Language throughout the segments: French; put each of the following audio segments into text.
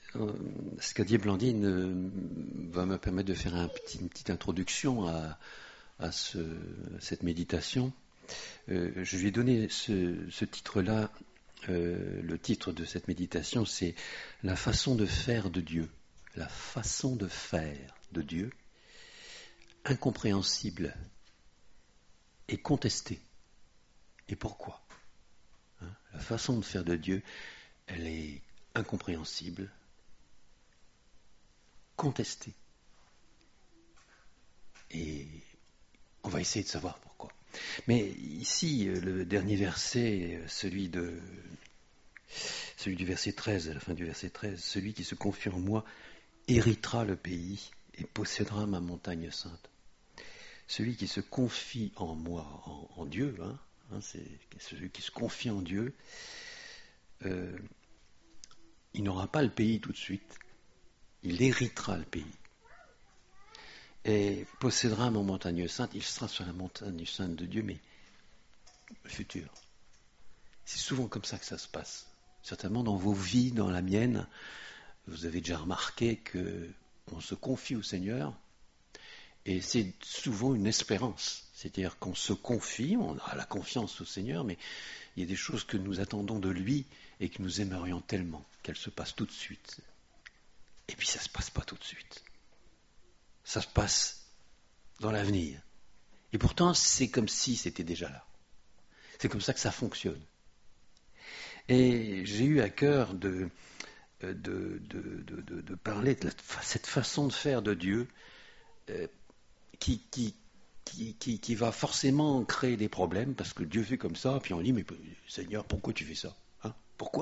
ce qu'a dit Blandine va me permettre de faire une petite introduction à cette méditation. Je lui ai donné ce titre-là. Le titre de cette méditation, c'est « La façon de faire de Dieu ». La façon de faire de Dieu, incompréhensible et contestée. Et pourquoi ? La façon de faire de Dieu, elle est incompréhensible, contestée. Et on va essayer de savoir pourquoi. Mais ici, le dernier verset, celui du verset 13, à la fin du verset 13, « Celui qui se confie en moi héritera le pays et possédera ma montagne sainte. » Celui qui se confie en moi, en Dieu, c'est celui qui se confie en Dieu, il n'aura pas le pays tout de suite, il héritera le pays. Et possédera ma montagne sainte, il sera sur la montagne sainte de Dieu, mais le futur. C'est souvent comme ça que ça se passe. Certainement dans vos vies, dans la mienne, vous avez déjà remarqué qu'on se confie au Seigneur, et c'est souvent une espérance. C'est-à-dire qu'on se confie, on a la confiance au Seigneur, mais il y a des choses que nous attendons de lui et que nous aimerions tellement qu'elles se passent tout de suite. Et puis ça ne se passe pas tout de suite. Ça se passe dans l'avenir. Et pourtant, c'est comme si c'était déjà là. C'est comme ça que ça fonctionne. Et j'ai eu à cœur de parler de cette façon de faire de Dieu qui va forcément créer des problèmes, parce que Dieu fait comme ça, puis on dit, mais Seigneur, pourquoi tu fais ça ? Pourquoi ?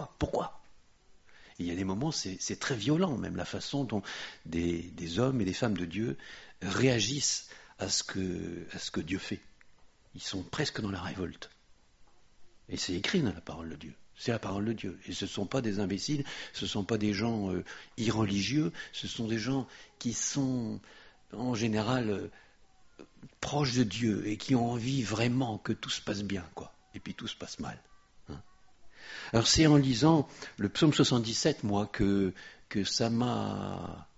Et il y a des moments, c'est très violent, même la façon dont des hommes et des femmes de Dieu réagissent à ce que Dieu fait. Ils sont presque dans la révolte. Et c'est écrit dans la parole de Dieu. C'est la parole de Dieu. Et ce ne sont pas des imbéciles, ce ne sont pas des gens irreligieux, ce sont des gens qui sont en général proches de Dieu et qui ont envie vraiment que tout se passe bien, quoi. Et puis tout se passe mal. Alors c'est en lisant le psaume 77, moi, que ça m'a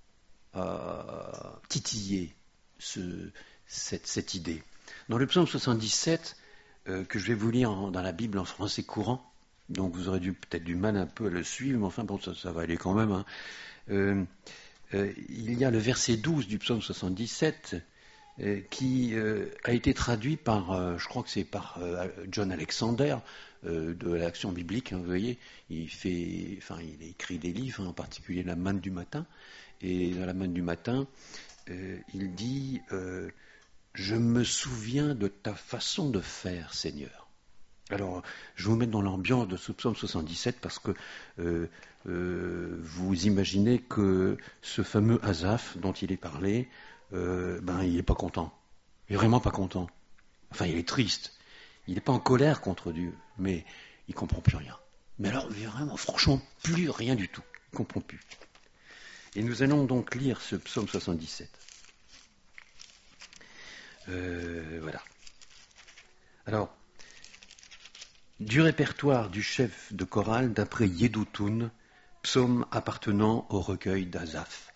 titillé cette idée. Dans le psaume 77, que je vais vous lire dans la Bible en français courant, donc vous aurez peut-être du mal un peu à le suivre, mais enfin bon, ça va aller quand même. Il y a le verset 12 du psaume 77 qui a été traduit par, je crois que c'est par John Alexander, de l'Action biblique, vous voyez, il a écrit des livres, en particulier La Manne du matin, et dans La Manne du matin, il dit je me souviens de ta façon de faire, Seigneur. Alors, je vais vous mettre dans l'ambiance de ce psaume 77 parce que vous imaginez que ce fameux Asaph dont il est parlé, il n'est pas content. Il n'est vraiment pas content. Enfin, il est triste. Il n'est pas en colère contre Dieu, mais il ne comprend plus rien. Mais alors, vraiment, franchement, plus rien du tout. Il ne comprend plus. Et nous allons donc lire ce psaume 77. Voilà. Alors, du répertoire du chef de chorale d'après Yedutun, psaume appartenant au recueil d'Asaph.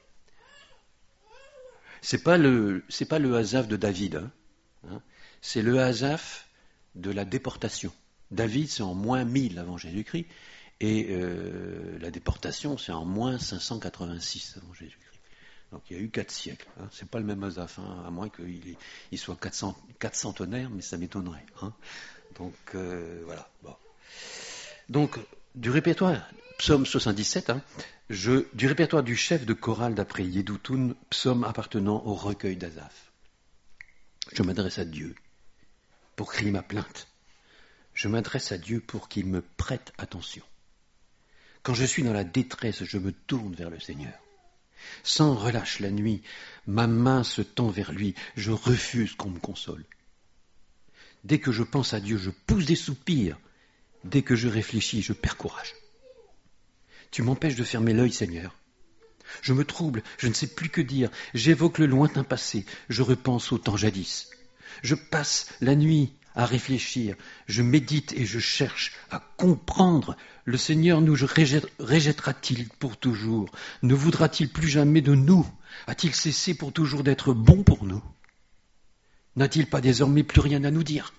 C'est pas le Asaph de David, c'est le Asaph de la déportation. David, c'est en moins 1000 avant Jésus-Christ, et la déportation, c'est en moins 586 avant Jésus-Christ. Donc il y a eu 4 siècles. C'est pas le même Asaph, à moins qu'il soit 400 mais ça m'étonnerait. Donc voilà. Bon. Donc du répertoire, psaume 77, du répertoire du chef de chorale d'après Yedutun, psaume appartenant au recueil d'Asaph. Je m'adresse à Dieu pour crier ma plainte. Je m'adresse à Dieu pour qu'il me prête attention. Quand je suis dans la détresse, je me tourne vers le Seigneur. Sans relâche la nuit, ma main se tend vers lui, je refuse qu'on me console. Dès que je pense à Dieu, je pousse des soupirs. Dès que je réfléchis, je perds courage. Tu m'empêches de fermer l'œil, Seigneur. Je me trouble, je ne sais plus que dire. J'évoque le lointain passé, je repense au temps jadis. Je passe la nuit à réfléchir, je médite et je cherche à comprendre. Le Seigneur nous rejettera-t-il pour toujours? Ne voudra-t-il plus jamais de nous? A-t-il cessé pour toujours d'être bon pour nous? N'a-t-il pas désormais plus rien à nous dire?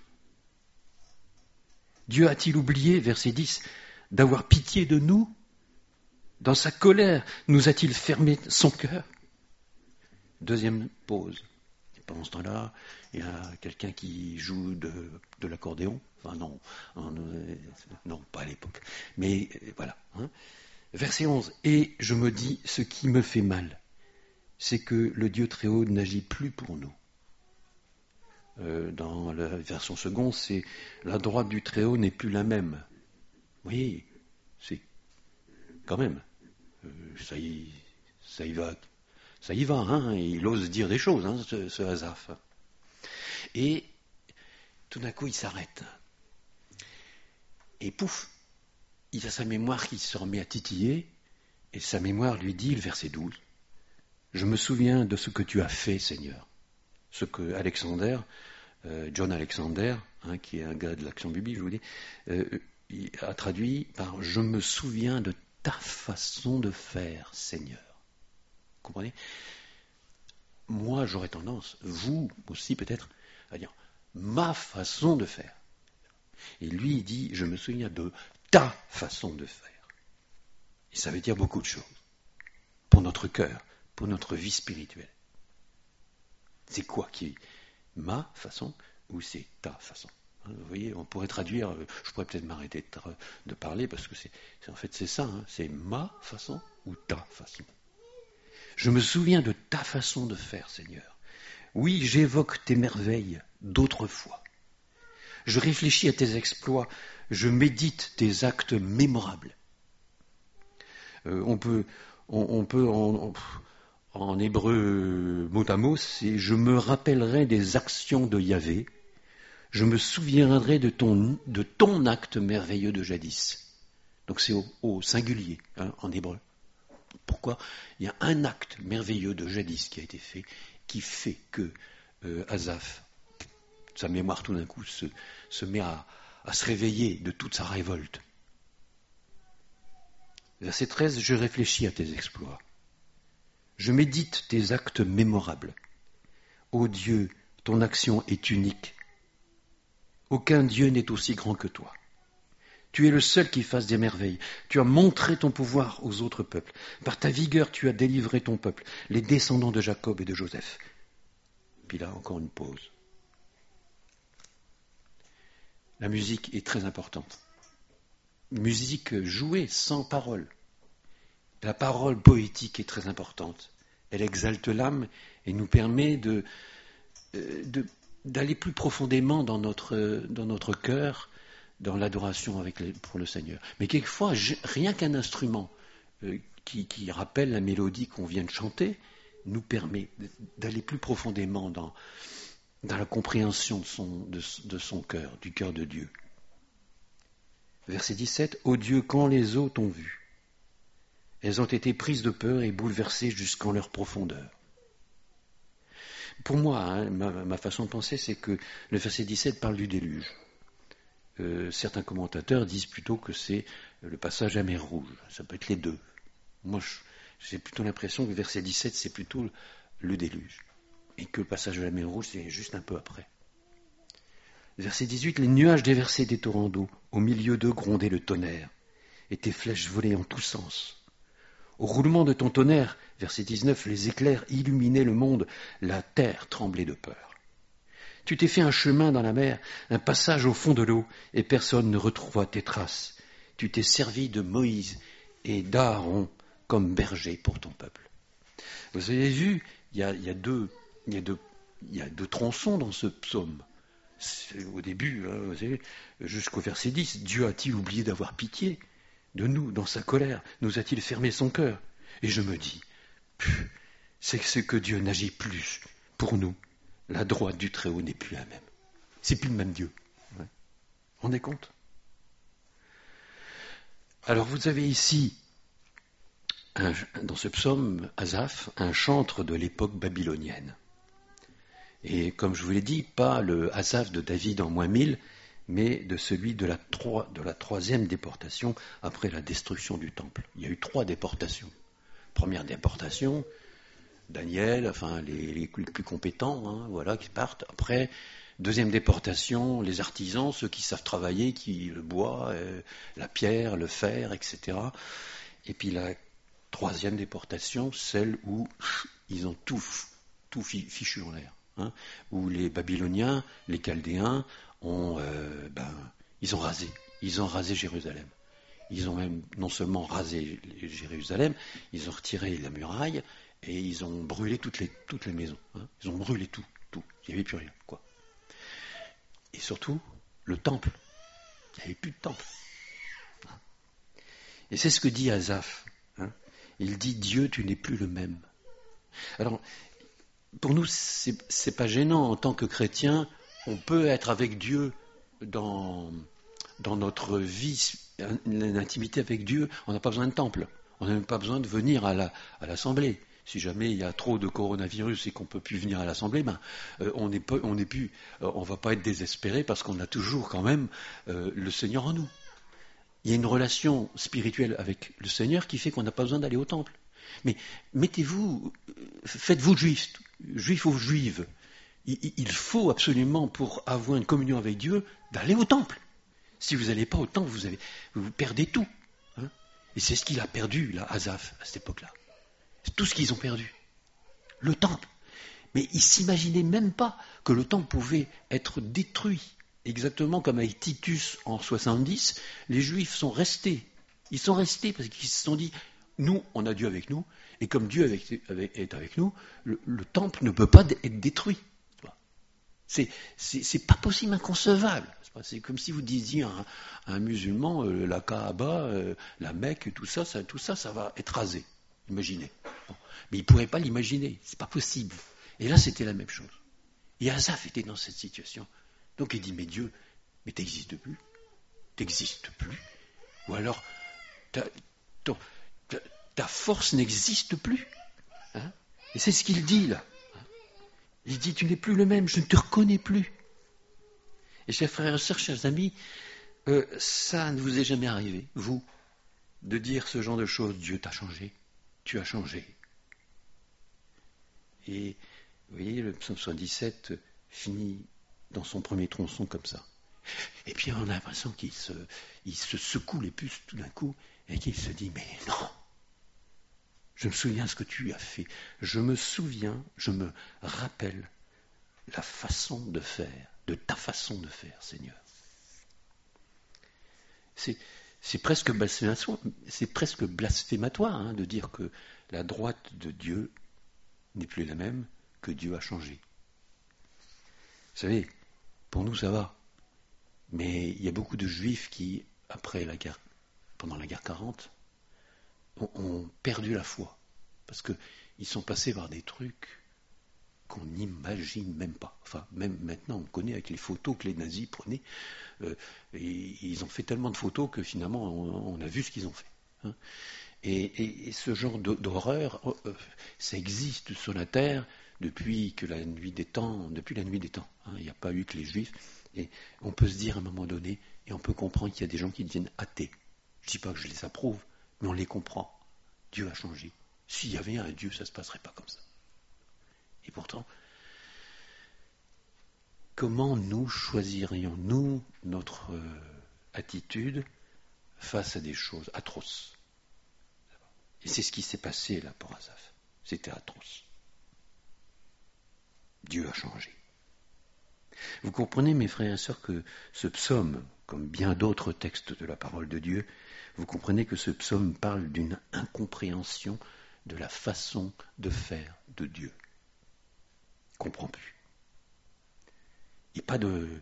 Dieu a-t-il oublié, verset 10, d'avoir pitié de nous? Dans sa colère, nous a-t-il fermé son cœur? Deuxième pause. Et pendant ce temps-là, il y a quelqu'un qui joue de l'accordéon. Enfin non, non, pas à l'époque. Mais voilà. Verset 11. Et je me dis, ce qui me fait mal, c'est que le Dieu très haut n'agit plus pour nous. Dans la version seconde, c'est la droite du très haut n'est plus la même. Oui, c'est quand même. Ça y va. Ça y va, il ose dire des choses, ce Asaph. Et tout d'un coup, il s'arrête. Et pouf, il a sa mémoire qui se remet à titiller, et sa mémoire lui dit, le verset 12, « Je me souviens de ce que tu as fait, Seigneur. » Ce que John Alexander, qui est un gars de l'Action biblique, je vous dis, il a traduit par « Je me souviens de ta façon de faire, Seigneur. » Vous comprenez? Moi, j'aurais tendance, vous aussi peut-être, à dire ma façon de faire. Et lui, il dit, je me souviens de ta façon de faire. Et ça veut dire beaucoup de choses. Pour notre cœur, pour notre vie spirituelle. C'est quoi qui est ma façon ou c'est ta façon? Vous voyez, on pourrait traduire, je pourrais peut-être m'arrêter de parler parce que en fait c'est ça, c'est ma façon ou ta façon. Je me souviens de ta façon de faire, Seigneur. Oui, j'évoque tes merveilles d'autrefois. Je réfléchis à tes exploits, je médite tes actes mémorables. On peut en hébreu mot à mot, c'est « je me rappellerai des actions de Yahvé, je me souviendrai de ton acte merveilleux de jadis. » Donc c'est au singulier, en hébreu. Pourquoi? Il y a un acte merveilleux de jadis qui a été fait, qui fait que Asaph, sa mémoire tout d'un coup se met à se réveiller de toute sa révolte. Verset 13, je réfléchis à tes exploits. Je médite tes actes mémorables. Ô Dieu, ton action est unique. Aucun Dieu n'est aussi grand que toi. Tu es le seul qui fasse des merveilles. Tu as montré ton pouvoir aux autres peuples. Par ta vigueur, tu as délivré ton peuple, les descendants de Jacob et de Joseph. Puis là, encore une pause. La musique est très importante. Musique jouée sans parole. La parole poétique est très importante. Elle exalte l'âme et nous permet d'aller plus profondément dans notre cœur, dans l'adoration pour le Seigneur. Mais quelquefois, rien qu'un instrument qui rappelle la mélodie qu'on vient de chanter nous permet d'aller plus profondément dans la compréhension de son cœur, du cœur de Dieu. Verset 17, « Ô Dieu, quand les eaux t'ont vu, elles ont été prises de peur et bouleversées jusqu'en leur profondeur. » Pour moi, ma façon de penser, c'est que le verset 17 parle du déluge. Certains commentateurs disent plutôt que c'est le passage à mer Rouge. Ça peut être les deux. Moi, j'ai plutôt l'impression que le verset 17, c'est plutôt le déluge. Et que le passage à la mer Rouge, c'est juste un peu après. Verset 18, les nuages déversaient des torrents d'eau. Au milieu d'eux grondait le tonnerre. Et tes flèches volaient en tous sens. Au roulement de ton tonnerre, verset 19, les éclairs illuminaient le monde. La terre tremblait de peur. Tu t'es fait un chemin dans la mer, un passage au fond de l'eau, et personne ne retrouva tes traces. Tu t'es servi de Moïse et d'Aaron comme berger pour ton peuple. Vous avez vu, il y a deux tronçons dans ce psaume. Au début, vous savez, jusqu'au verset 10, Dieu a-t-il oublié d'avoir pitié de nous dans sa colère? Nous a-t-il fermé son cœur? Et je me dis, c'est que Dieu n'agit plus pour nous. La droite du Très-Haut n'est plus la même. C'est plus le même Dieu. Ouais. Vous vous rendez compte? Alors vous avez ici, dans ce psaume, Asaph, un chantre de l'époque babylonienne. Et comme je vous l'ai dit, pas le Asaph de David en -1000, mais de celui de la troisième déportation après la destruction du temple. Il y a eu 3 déportations. Première déportation, Daniel, enfin les plus compétents, hein, voilà, qui partent. Après, deuxième déportation, les artisans, ceux qui savent travailler, qui le bois, la pierre, le fer, etc. Et puis la troisième déportation, celle où ils ont tout fichu en l'air, hein, où les Babyloniens, les Chaldéens ils ont rasé Jérusalem. Ils ont même non seulement rasé Jérusalem, ils ont retiré la muraille et ils ont brûlé toutes les maisons. Hein. Ils ont brûlé tout. Il n'y avait plus rien, quoi. Et surtout, le temple. Il n'y avait plus de temple. Et c'est ce que dit Asaph. Hein. Il dit, Dieu, tu n'es plus le même. Alors, pour nous, c'est pas gênant en tant que chrétien. On peut être avec Dieu dans notre vie, l'intimité avec Dieu. On n'a pas besoin de temple. On n'a même pas besoin de venir à l'assemblée. Si jamais il y a trop de coronavirus et qu'on ne peut plus venir à l'assemblée, on ne va pas être désespéré parce qu'on a toujours quand même le Seigneur en nous. Il y a une relation spirituelle avec le Seigneur qui fait qu'on n'a pas besoin d'aller au temple. Mais faites-vous juifs ou juives. Il faut absolument, pour avoir une communion avec Dieu, d'aller au temple. Si vous n'allez pas au temple, vous perdez tout. Hein. Et c'est ce qu'il a perdu, là, Asaph, à cette époque-là. C'est tout ce qu'ils ont perdu. Le temple. Mais ils ne s'imaginaient même pas que le temple pouvait être détruit. Exactement comme avec Titus en 70, les Juifs sont restés. Ils sont restés parce qu'ils se sont dit, nous, on a Dieu avec nous, et comme Dieu est avec nous, le temple ne peut pas être détruit. C'est pas possible, inconcevable. C'est comme si vous disiez à un musulman, la Kaaba, la Mecque, tout ça, ça va être rasé. Imaginez. Bon. Mais il ne pourrait pas l'imaginer. C'est pas possible. Et là, c'était la même chose. Et Asaph était dans cette situation. Donc il dit, mais Dieu, mais t'existes plus. T'existes plus. Ou alors, ta force n'existe plus. Hein. Et c'est ce qu'il dit là. Il dit, tu n'es plus le même, je ne te reconnais plus. Et chers frères et sœurs, chers amis, ça ne vous est jamais arrivé, vous, de dire ce genre de choses. Dieu t'a changé, tu as changé. Et vous voyez, le psaume 77 finit dans son premier tronçon comme ça. Et puis on a l'impression qu'il se secoue les puces tout d'un coup et qu'il se dit, mais non, je me souviens ce que tu as fait. Je me rappelle la façon de faire, de ta façon de faire, Seigneur. C'est presque blasphématoire, hein, de dire que la droite de Dieu n'est plus la même, que Dieu a changé. Vous savez, pour nous ça va, mais il y a beaucoup de Juifs qui, pendant la guerre 40, ont perdu la foi, parce qu'ils sont passés par des trucs qu'on n'imagine même pas. Enfin, même maintenant, on connaît avec les photos que les nazis prenaient, et ils ont fait tellement de photos que finalement, on a vu ce qu'ils ont fait. Hein. Et ce genre d'horreur, ça existe sur la terre depuis la nuit des temps. Hein. Il n'y a pas eu que les Juifs. Et on peut se dire à un moment donné, et on peut comprendre qu'il y a des gens qui deviennent athées. Je ne dis pas que je les approuve, mais on les comprend. Dieu a changé. S'il y avait un Dieu, ça ne se passerait pas comme ça. Et pourtant, comment nous choisirions-nous notre attitude face à des choses atroces? Et c'est ce qui s'est passé là pour Asaph. C'était atroce. Dieu a changé. Vous comprenez, mes frères et sœurs, que ce psaume, comme bien d'autres textes de la parole de Dieu, vous comprenez que ce psaume parle d'une incompréhension de la façon de faire de Dieu. Il ne comprend plus. Et pas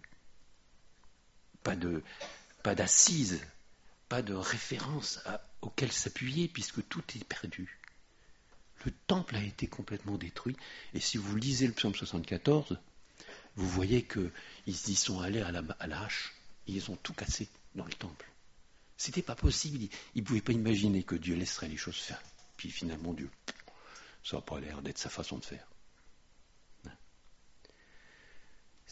d'assise, pas de référence auquel s'appuyer, puisque tout est perdu. Le temple a été complètement détruit, et si vous lisez le psaume 74, vous voyez qu'ils y sont allés à la hache, et ils ont tout cassé dans le temple. C'était pas possible, ils ne pouvaient pas imaginer que Dieu laisserait les choses faire. Puis finalement, Dieu, ça n'a pas l'air d'être sa façon de faire.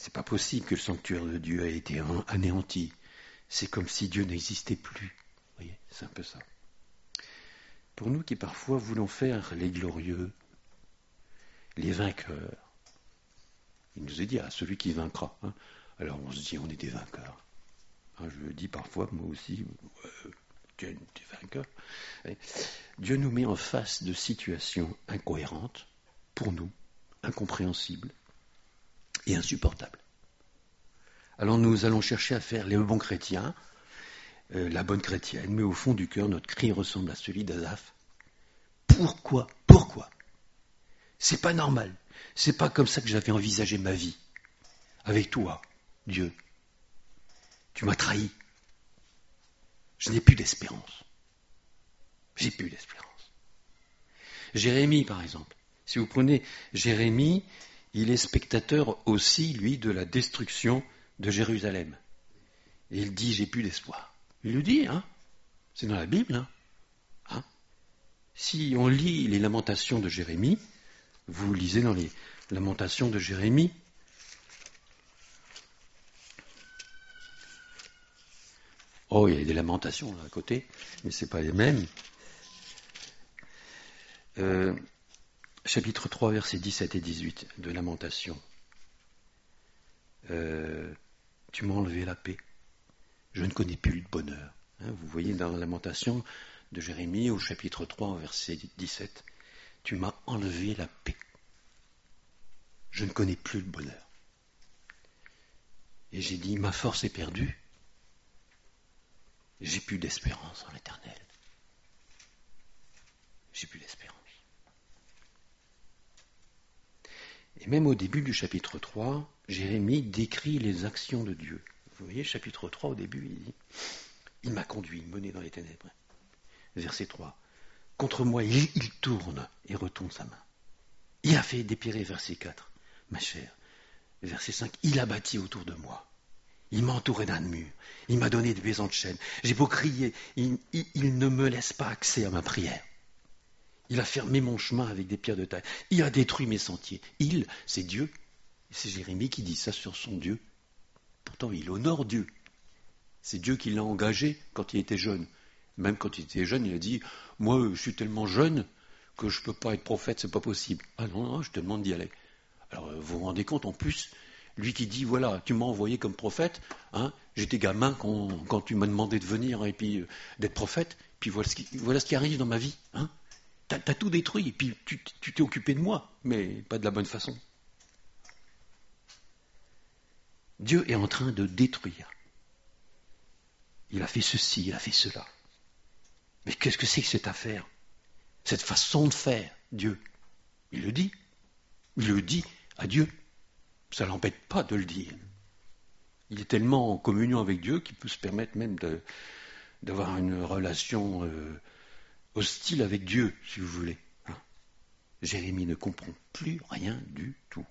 C'est pas possible que le sanctuaire de Dieu ait été anéanti. C'est comme si Dieu n'existait plus. Vous voyez, c'est un peu ça. Pour nous qui parfois voulons faire les glorieux, les vainqueurs, il nous est dit, celui qui vaincra. Hein. Alors on se dit, on est des vainqueurs. Hein, je dis parfois, moi aussi, tu es vainqueur. Dieu nous met en face de situations incohérentes, pour nous, incompréhensibles et insupportables. Alors nous allons chercher à faire les bons chrétiens, la bonne chrétienne, mais au fond du cœur, notre cri ressemble à celui d'Asaph. Pourquoi ? C'est pas normal. C'est pas comme ça que j'avais envisagé ma vie. Avec toi, Dieu. Tu m'as trahi. Je n'ai plus d'espérance. J'ai plus d'espérance. Jérémie, par exemple. Si vous prenez Jérémie, il est spectateur aussi, lui, de la destruction de Jérusalem. Et il dit, j'ai plus d'espoir. Il le dit, hein. C'est dans la Bible, hein. Si on lit les lamentations de Jérémie, vous lisez dans les lamentations de Jérémie, oh, il y a des lamentations là à côté, mais ce n'est pas les mêmes. Chapitre 3, versets 17 et 18 de Lamentation. Tu m'as enlevé la paix, je ne connais plus le bonheur. Hein, vous voyez dans la Lamentation de Jérémie au chapitre 3, verset 17, tu m'as enlevé la paix, je ne connais plus le bonheur. Et j'ai dit, ma force est perdue, j'ai plus d'espérance en l'Éternel. J'ai plus d'espérance. Et même au début du chapitre 3, Jérémie décrit les actions de Dieu. Vous voyez, chapitre 3, au début, il dit, il m'a conduit, mené dans les ténèbres. Verset 3. Contre moi, il tourne et retourne sa main. Il a fait dépérir, verset 4, ma chère. Verset 5, il a bâti autour de moi. Il m'a entouré d'un mur. Il m'a donné des maisons de chêne. J'ai beau crier, il ne me laisse pas accès à ma prière. Il a fermé mon chemin avec des pierres de taille. Il a détruit mes sentiers. Il, c'est Dieu. C'est Jérémie qui dit ça sur son Dieu. Pourtant, il honore Dieu. C'est Dieu qui l'a engagé quand il était jeune. Même quand il était jeune, il a dit, moi, je suis tellement jeune que je ne peux pas être prophète, c'est pas possible. Ah non, je te demande d'y aller. Alors, vous vous rendez compte, en plus, lui qui dit, voilà, tu m'as envoyé comme prophète, hein, j'étais gamin quand tu m'as demandé de venir et puis d'être prophète, puis voilà ce qui arrive dans ma vie. Hein. T'as tout détruit, et puis tu t'es occupé de moi, mais pas de la bonne façon. Dieu est en train de détruire. Il a fait ceci, il a fait cela. Mais qu'est-ce que c'est que cette affaire? Cette façon de faire, Dieu. Il le dit. Il le dit à Dieu. Ça ne l'embête pas de le dire. Il est tellement en communion avec Dieu qu'il peut se permettre même d'avoir une relation hostile avec Dieu, si vous voulez. Hein. Jérémie ne comprend plus rien du tout.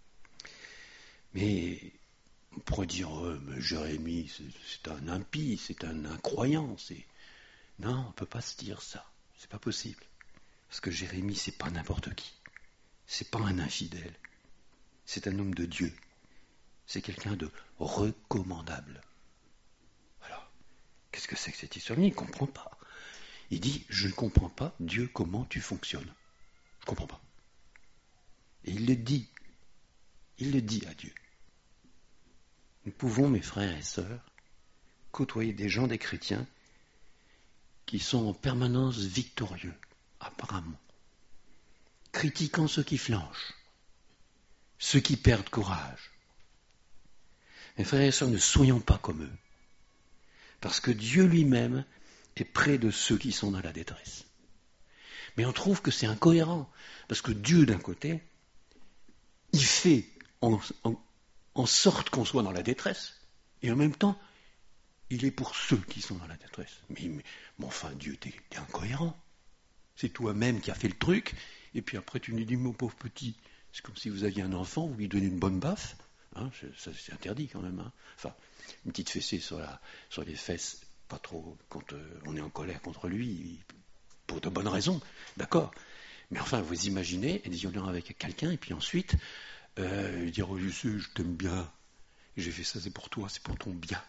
Mais on pourrait dire, mais Jérémie, c'est un impie, c'est un incroyant. Non, on ne peut pas se dire ça. C'est pas possible. Parce que Jérémie, c'est pas n'importe qui. C'est pas un infidèle. C'est un homme de Dieu. C'est quelqu'un de recommandable. Alors, qu'est-ce que c'est que cette histoire? Il ne comprend pas. Il dit, je ne comprends pas, Dieu, comment tu fonctionnes. Je ne comprends pas. Et il le dit. Il le dit à Dieu. Nous pouvons, mes frères et sœurs, côtoyer des gens, des chrétiens, qui sont en permanence victorieux, apparemment, critiquant ceux qui flanchent, ceux qui perdent courage. Mes frères et sœurs, ne soyons pas comme eux, parce que Dieu lui-même est près de ceux qui sont dans la détresse. Mais on trouve que c'est incohérent, parce que Dieu, d'un côté, il fait en sorte qu'on soit dans la détresse, et en même temps, il est pour ceux qui sont dans la détresse. Mais enfin, Dieu, t'es incohérent. C'est toi-même qui as fait le truc, et puis après tu nous dis, mon pauvre petit, c'est comme si vous aviez un enfant, vous lui donnez une bonne baffe, hein, ça, c'est interdit quand même. Hein. Enfin, une petite fessée sur les fesses, pas trop, quand on est en colère contre lui, pour de bonnes raisons, d'accord. Mais enfin, vous imaginez être violent avec quelqu'un, et puis ensuite, dire, oh, je t'aime bien, J'ai fait ça, c'est pour toi, c'est pour ton bien.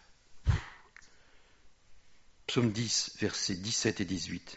Psaume 10, versets 17 et 18.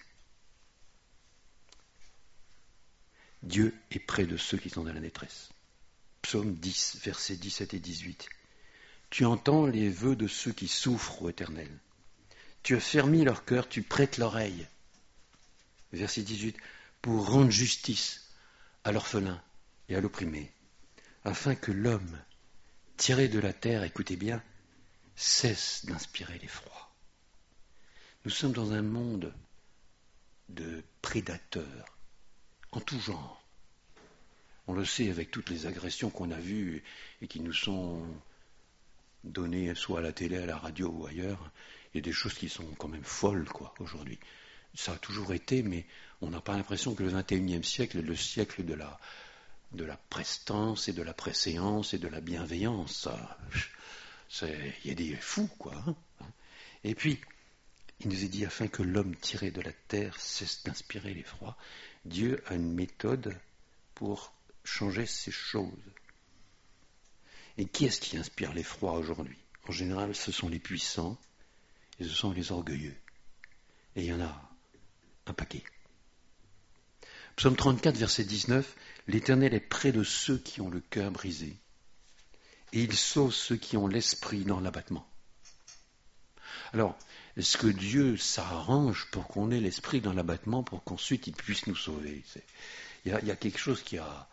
Dieu est près de ceux qui sont dans la détresse. Psaume 10, versets 17 et 18. Tu entends les vœux de ceux qui souffrent, ô Éternel. Tu as fermi leur cœur, tu prêtes l'oreille. Verset 18. Pour rendre justice à l'orphelin et à l'opprimé, afin que l'homme, tiré de la terre, écoutez bien, cesse d'inspirer l'effroi. Nous sommes dans un monde de prédateurs en tout genre. On le sait avec toutes les agressions qu'on a vues et qui nous sont données soit à la télé, à la radio ou ailleurs. Il y a des choses qui sont quand même folles, aujourd'hui. Ça a toujours été, mais on n'a pas l'impression que le XXIe siècle est le siècle de la prestance et de la préséance et de la bienveillance. Il y a des fous, Et puis, il nous est dit, afin que l'homme tiré de la terre cesse d'inspirer l'effroi, Dieu a une méthode pour changer ces choses. Et qui est-ce qui inspire l'effroi aujourd'hui? En général, ce sont les puissants et ce sont les orgueilleux. Et il y en a un paquet. Psaume 34, verset 19, l'Éternel est près de ceux qui ont le cœur brisé, et il sauve ceux qui ont l'esprit dans l'abattement. Alors, est-ce que Dieu s'arrange pour qu'on ait l'esprit dans l'abattement pour qu'ensuite il puisse nous sauver? Il y a quelque chose qui a...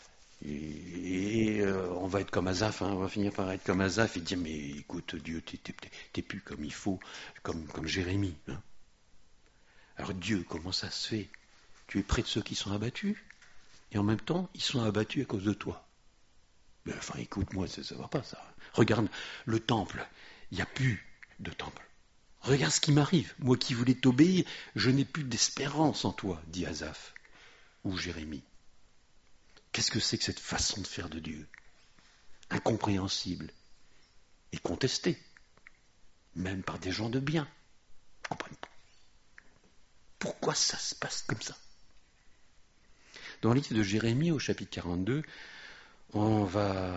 Et on va être comme Asaph, on va finir par être comme Asaph et dire, mais écoute Dieu, t'es plus comme il faut, comme Jérémie. Alors Dieu, comment ça se fait? Tu es près de ceux qui sont abattus, et en même temps, ils sont abattus à cause de toi. Mais enfin, écoute, moi, ça ne va pas, ça. Regarde le temple, il n'y a plus de temple. Regarde ce qui m'arrive. Moi qui voulais t'obéir, je n'ai plus d'espérance en toi, dit Asaph, ou Jérémie. Qu'est-ce que c'est que cette façon de faire de Dieu? Incompréhensible et contestée, même par des gens de bien. Ils ne comprennent pas. Pourquoi ça se passe comme ça? Dans le livre de Jérémie, au chapitre 42, on va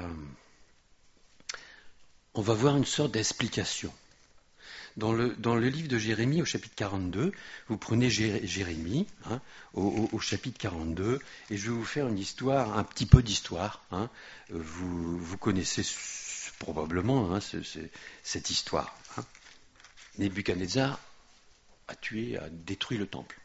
voir une sorte d'explication. Dans le livre de Jérémie, au chapitre 42, vous prenez Jérémie, au chapitre 42, et je vais vous faire une histoire, un petit peu d'histoire. Vous connaissez probablement cette histoire. Nebuchadnezzar a détruit le temple.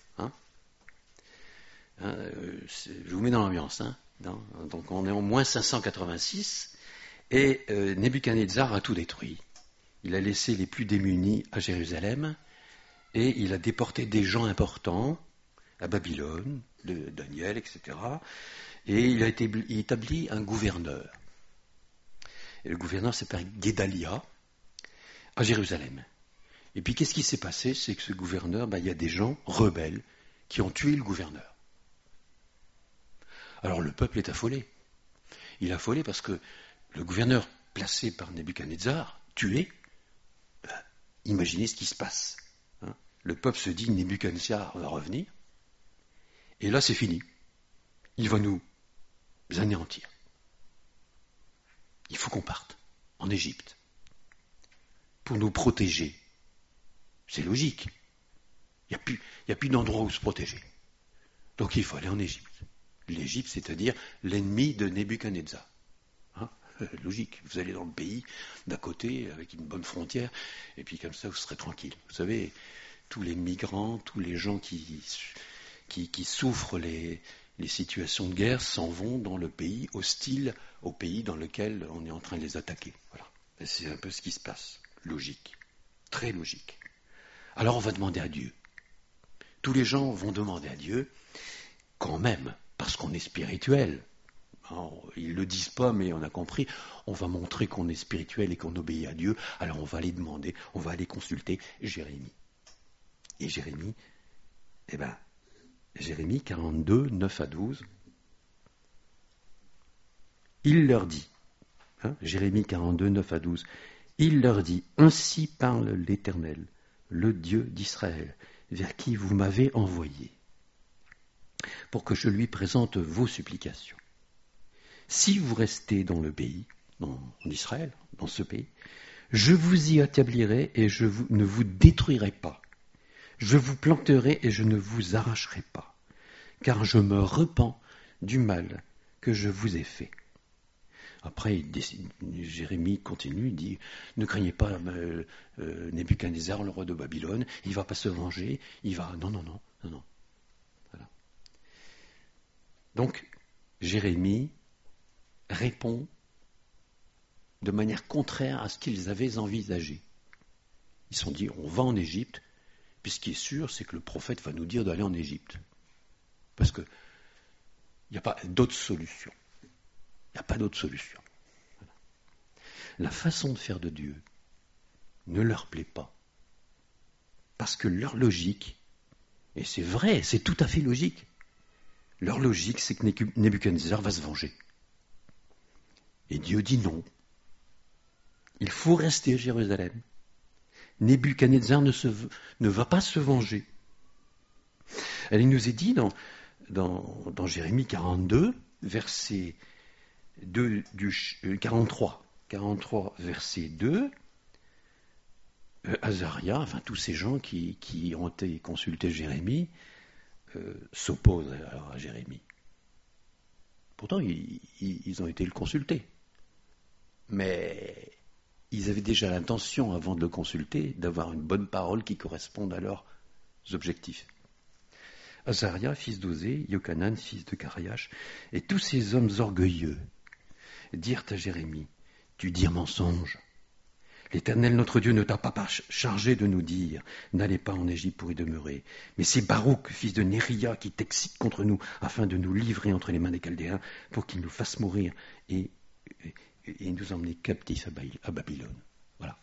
Je vous mets dans l'ambiance. Donc on est en moins 586, et Nebuchadnezzar a tout détruit. Il a laissé les plus démunis à Jérusalem et il a déporté des gens importants à Babylone, Daniel, etc. Et il a établi un gouverneur. Et le gouverneur s'appelle Guédalia à Jérusalem. Et puis qu'est-ce qui s'est passé? C'est que ce gouverneur, il y a des gens rebelles qui ont tué le gouverneur. Alors le peuple est affolé. Il est affolé parce que le gouverneur placé par Nebuchadnezzar, tué, imaginez ce qui se passe. Le peuple se dit, Nebuchadnezzar va revenir, et là c'est fini. Il va nous anéantir. Il faut qu'on parte en Égypte pour nous protéger. C'est logique. Il n'y a plus d'endroit où se protéger. Donc il faut aller en Égypte. L'Égypte, c'est-à-dire l'ennemi de Nebuchadnezzar. Logique, vous allez dans le pays d'à côté avec une bonne frontière et puis comme ça vous serez tranquille. Vous savez, tous les migrants, tous les gens qui souffrent les situations de guerre s'en vont dans le pays hostile au pays dans lequel on est en train de les attaquer. Voilà. Et c'est un peu ce qui se passe. Logique. Très logique. Alors on va demander à Dieu. Tous les gens vont demander à Dieu quand même, parce qu'on est spirituel. Ils ne le disent pas, mais on a compris. On va montrer qu'on est spirituel et qu'on obéit à Dieu. Alors on va aller demander, on va aller consulter Jérémie. Et Jérémie, Jérémie 42, 9 à 12, il leur dit, Jérémie 42, 9 à 12, il leur dit, ainsi parle l'Éternel, le Dieu d'Israël, vers qui vous m'avez envoyé, pour que je lui présente vos supplications. Si vous restez dans le pays, en Israël, dans ce pays. Je vous y établirai et ne vous détruirai pas. Je vous planterai et je ne vous arracherai pas, car je me repens du mal que je vous ai fait. Après, Jérémie continue, il dit, ne craignez pas Nebuchadnezzar, le roi de Babylone, il ne va pas se venger, il va... Non. Voilà. Donc, Jérémie répond de manière contraire à ce qu'ils avaient envisagé. Ils se sont dit, on va en Égypte, puis ce qui est sûr, c'est que le prophète va nous dire d'aller en Égypte. Parce qu'il n'y a pas d'autre solution. Il n'y a pas d'autre solution. Voilà. La façon de faire de Dieu ne leur plaît pas. Parce que leur logique, et c'est vrai, c'est tout à fait logique, leur logique, c'est que Nebuchadnezzar va se venger. Et Dieu dit non. Il faut rester à Jérusalem. Nebuchadnezzar ne va pas se venger. Il nous est dit dans Jérémie 42, verset 2, 43, verset 2, Azaria, enfin tous ces gens qui ont été consultés Jérémie, s'opposent à Jérémie. Pourtant, ils ont été le consulter. Mais ils avaient déjà l'intention, avant de le consulter, d'avoir une bonne parole qui corresponde à leurs objectifs. Azaria, fils d'Osée, Yochanan, fils de Kariach, et tous ces hommes orgueilleux dirent à Jérémie, tu dis un mensonge. L'Éternel, notre Dieu, ne t'a pas chargé de nous dire, n'allez pas en Égypte pour y demeurer. Mais c'est Baruch, fils de Néria, qui t'excite contre nous, afin de nous livrer entre les mains des Chaldéens, pour qu'ils nous fassent mourir et nous emmener captifs à Babylone. Voilà.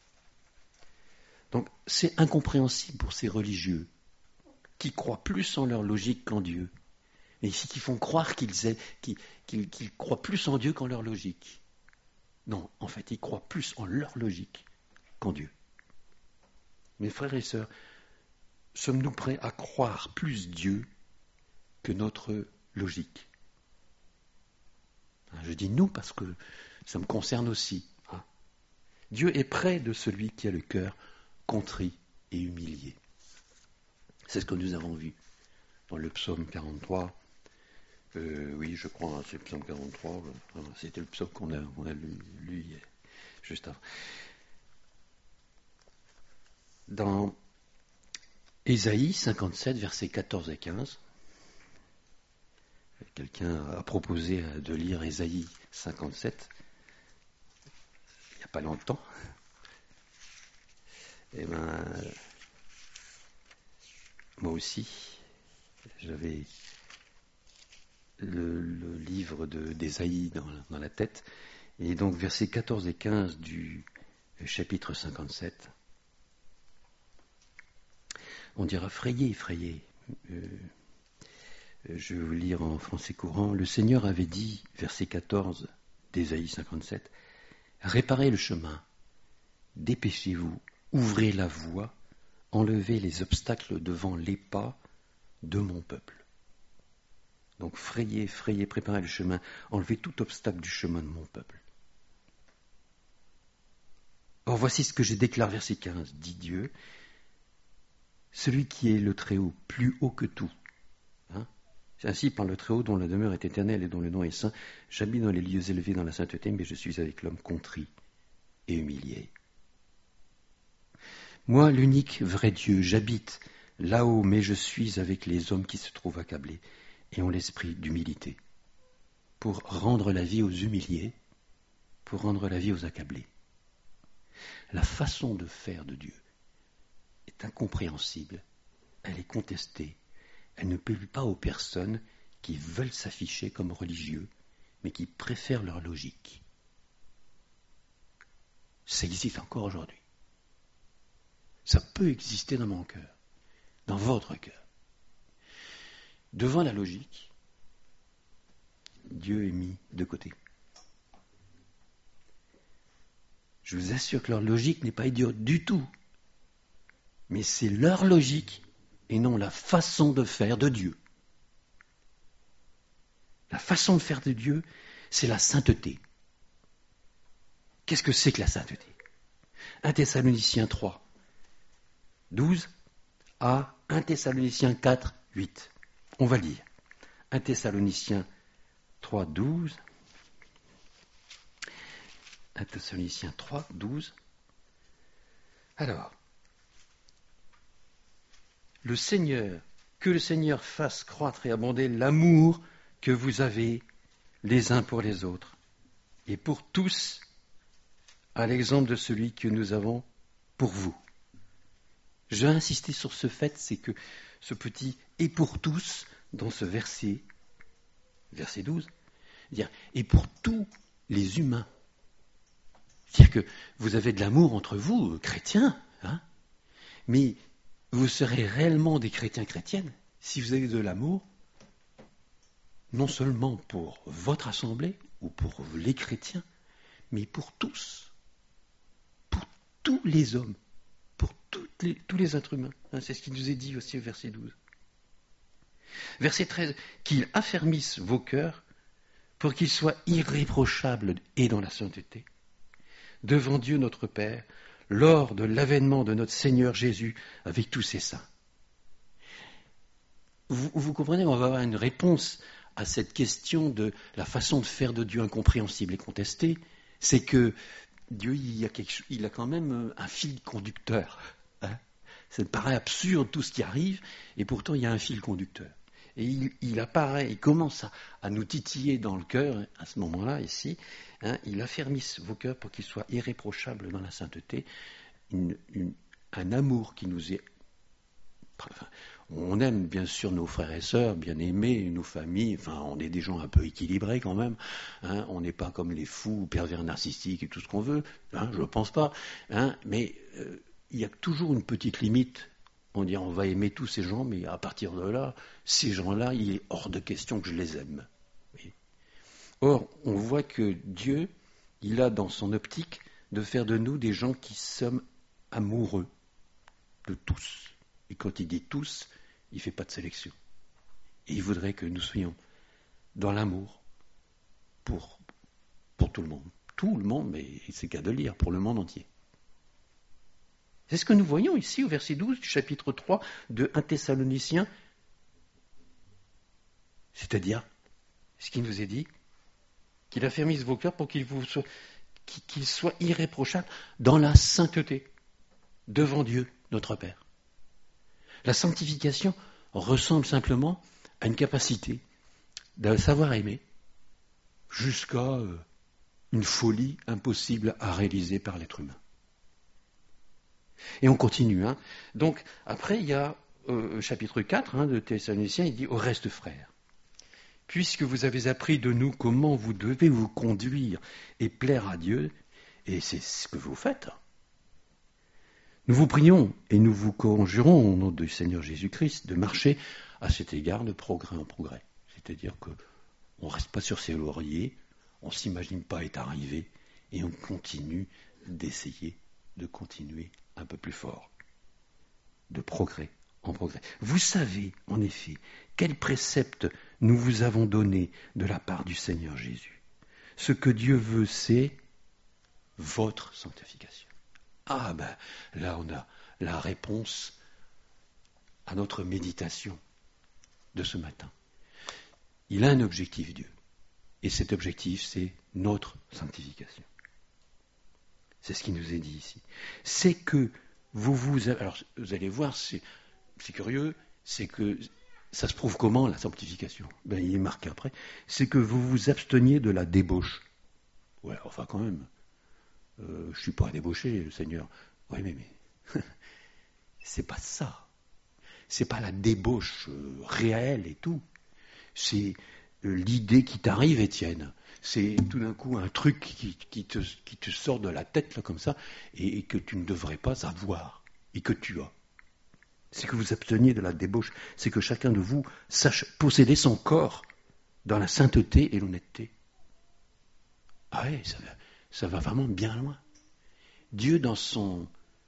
Donc, c'est incompréhensible pour ces religieux qui croient plus en leur logique qu'en Dieu. Et ici, qui font croire qu'ils croient plus en Dieu qu'en leur logique. Non, en fait, ils croient plus en leur logique qu'en Dieu. Mes frères et sœurs, sommes-nous prêts à croire plus Dieu que notre logique? Je dis nous parce que ça me concerne aussi. Dieu est près de celui qui a le cœur contrit et humilié. C'est ce que nous avons vu dans le psaume 43. Oui, je crois, c'est le psaume 43. C'était le psaume qu'on a lu juste avant. Dans Ésaïe 57, versets 14 et 15, quelqu'un a proposé de lire Ésaïe 57 il n'y a pas longtemps. Eh bien, moi aussi, j'avais le livre d'Ésaïe dans la tête. Et donc, versets 14 et 15 du chapitre 57, on dira « Frayez, frayez ». Je vais vous lire en français courant. Le Seigneur avait dit, verset 14 d'Ésaïe 57, « Réparez le chemin, dépêchez-vous, ouvrez la voie, enlevez les obstacles devant les pas de mon peuple. » Donc frayez, préparez le chemin, enlevez tout obstacle du chemin de mon peuple. Or voici ce que je déclare, verset 15, dit Dieu, celui qui est le Très-Haut, plus haut que tout. Ainsi par le Très-Haut dont la demeure est éternelle et dont le nom est saint, j'habite dans les lieux élevés dans la sainteté, mais je suis avec l'homme contrit et humilié. Moi, l'unique vrai Dieu, j'habite là-haut, mais je suis avec les hommes qui se trouvent accablés et ont l'esprit d'humilité, pour rendre la vie aux humiliés, pour rendre la vie aux accablés. La façon de faire de Dieu est incompréhensible, elle est contestée, elle ne plaît pas aux personnes qui veulent s'afficher comme religieux, mais qui préfèrent leur logique. Ça existe encore aujourd'hui. Ça peut exister dans mon cœur, dans votre cœur. Devant la logique, Dieu est mis de côté. Je vous assure que leur logique n'est pas idiote du tout. Mais c'est leur logique et non la façon de faire de Dieu. La façon de faire de Dieu, c'est la sainteté. Qu'est-ce que c'est que la sainteté? 1 Thessaloniciens 3, 12 à 1 Thessaloniciens 4, 8. On va lire. 1 Thessaloniciens 3, 12. 1 Thessaloniciens 3, 12. Alors, que le Seigneur fasse croître et abonder l'amour que vous avez les uns pour les autres, et pour tous, à l'exemple de celui que nous avons pour vous. Je vais insister sur ce fait, c'est que ce petit « et pour tous » dans ce verset 12, dire « et pour tous les humains ». C'est-à-dire que vous avez de l'amour entre vous, chrétiens, hein, mais vous serez réellement des chrétiens chrétiennes si vous avez de l'amour, non seulement pour votre assemblée ou pour les chrétiens, mais pour tous, pour tous les hommes, pour tous les êtres humains. Hein, c'est ce qui nous est dit aussi au verset 12. Verset 13, qu'il affermisse vos cœurs pour qu'ils soient irréprochables et dans la sainteté, devant Dieu notre Père, lors de l'avènement de notre Seigneur Jésus avec tous ses saints. Vous comprenez, on va avoir une réponse à cette question de la façon de faire de Dieu incompréhensible et contestée, c'est que Dieu, il a quand même un fil conducteur. Hein. Ça me paraît absurde tout ce qui arrive, et pourtant il y a un fil conducteur. Et il apparaît, il commence à nous titiller dans le cœur, à ce moment-là, ici. Hein, il affermisse vos cœurs pour qu'ils soient irréprochables dans la sainteté. Un amour qui nous est... Enfin, on aime bien sûr nos frères et sœurs, bien aimés, nos familles, enfin on est des gens un peu équilibrés quand même, hein, on n'est pas comme les fous, pervers narcissiques et tout ce qu'on veut, hein, je ne pense pas, hein, mais il y a toujours une petite limite. On dit on va aimer tous ces gens, mais à partir de là, ces gens-là, il est hors de question que je les aime. Oui. Or, on voit que Dieu, il a dans son optique de faire de nous des gens qui sommes amoureux de tous. Et quand il dit tous, il ne fait pas de sélection. Et il voudrait que nous soyons dans l'amour pour tout le monde. Tout le monde, mais c'est qu'à de lire, pour le monde entier. C'est ce que nous voyons ici au verset 12 du chapitre 3 de 1 Thessaloniciens. C'est-à-dire, ce qui nous est dit, qu'il affermisse vos cœurs pour qu'ils soient irréprochables dans la sainteté, devant Dieu, notre Père. La sanctification ressemble simplement à une capacité de savoir aimer jusqu'à une folie impossible à réaliser par l'être humain. Et on continue. Hein. Donc, après, il y a chapitre 4 de Thessaloniciens, il dit « Au reste, frères, puisque vous avez appris de nous comment vous devez vous conduire et plaire à Dieu, et c'est ce que vous faites, nous vous prions et nous vous conjurons au nom du Seigneur Jésus-Christ de marcher à cet égard de progrès en progrès. » C'est-à-dire qu'on ne reste pas sur ses lauriers, on ne s'imagine pas être arrivé, et on continue d'essayer de continuer un peu plus fort, de progrès en progrès. Vous savez, en effet, quels préceptes nous vous avons donnés de la part du Seigneur Jésus. Ce que Dieu veut, c'est votre sanctification. Ah ben, là on a la réponse à notre méditation de ce matin. Il a un objectif, Dieu. Et cet objectif, c'est notre sanctification. C'est ce qui nous est dit ici. C'est que alors vous allez voir, c'est curieux, c'est que ça se prouve comment la sanctification? Ben, il est marqué après. C'est que vous vous absteniez de la débauche. Ouais, enfin quand même. Je ne suis pas débauché, le Seigneur. Oui, mais c'est pas ça. C'est pas la débauche réelle et tout. C'est l'idée qui t'arrive, Étienne. C'est tout d'un coup un truc qui te sort de la tête là comme ça et que tu ne devrais pas avoir et que tu as. C'est que vous absteniez de la débauche. C'est que chacun de vous sache posséder son corps dans la sainteté et l'honnêteté. Ah oui, ça va vraiment bien loin. Dieu, dans son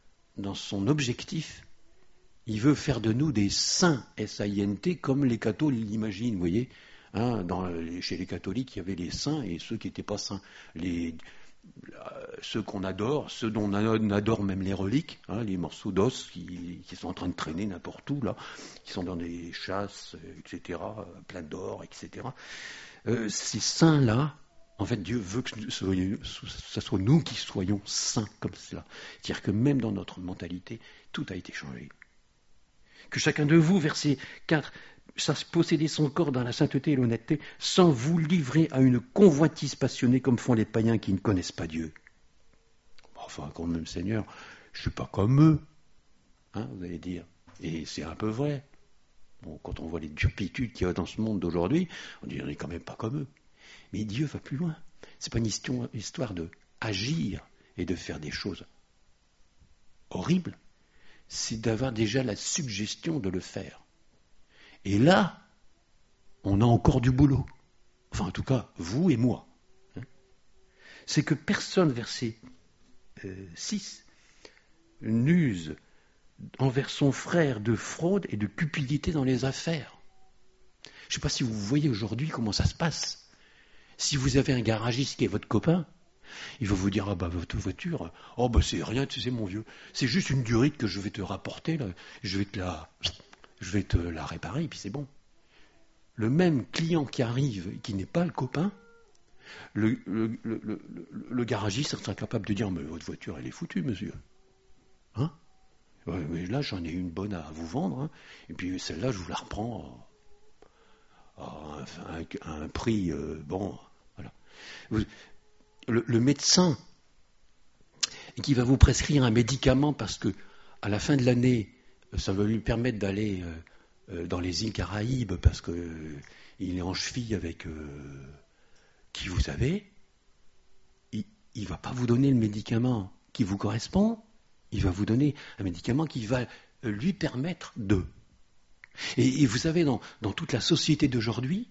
objectif, il veut faire de nous des saints, S-A-I-N-T, comme les cathos l'imaginent, vous voyez. Hein, chez les catholiques, il y avait les saints et ceux qui n'étaient pas saints. Les ceux qu'on adore, ceux dont on adore même les reliques, hein, les morceaux d'os qui sont en train de traîner n'importe où, là, qui sont dans des chasses, etc., plein d'or, etc. Ces saints-là, en fait, Dieu veut que ce soit nous qui soyons saints comme cela. C'est-à-dire que même dans notre mentalité, tout a été changé. Que chacun de vous, verset 4, sache posséder son corps dans la sainteté et l'honnêteté, sans vous livrer à une convoitise passionnée comme font les païens qui ne connaissent pas Dieu. Enfin, quand même, Seigneur, je ne suis pas comme eux, hein, vous allez dire. Et c'est un peu vrai. Bon, quand on voit les turpitudes qu'il y a dans ce monde d'aujourd'hui, on dit on n'est quand même pas comme eux. Mais Dieu va plus loin. C'est pas une histoire de agir et de faire des choses horribles. C'est d'avoir déjà la suggestion de le faire. Et là, on a encore du boulot. Enfin, en tout cas, vous et moi. C'est que personne, verset 6, n'use envers son frère de fraude et de cupidité dans les affaires. Je ne sais pas si vous voyez aujourd'hui comment ça se passe. Si vous avez un garagiste qui est votre copain, il va vous dire, ah bah votre voiture, oh bah c'est rien, tu sais mon vieux, c'est juste une durite que je vais te rapporter, là. Je vais te la réparer, et puis c'est bon. Le même client qui arrive, qui n'est pas le copain, le garagiste sera capable de dire, mais votre voiture elle est foutue, monsieur. Hein? Mais là j'en ai une bonne à vous vendre, hein. Et puis celle-là je vous la reprends à un prix, bon, voilà. Le médecin qui va vous prescrire un médicament parce que à la fin de l'année, ça va lui permettre d'aller dans les îles Caraïbes parce qu'il est en cheville avec qui vous savez, il ne va pas vous donner le médicament qui vous correspond, il va vous donner un médicament qui va lui permettre de. Et vous savez, dans toute la société d'aujourd'hui,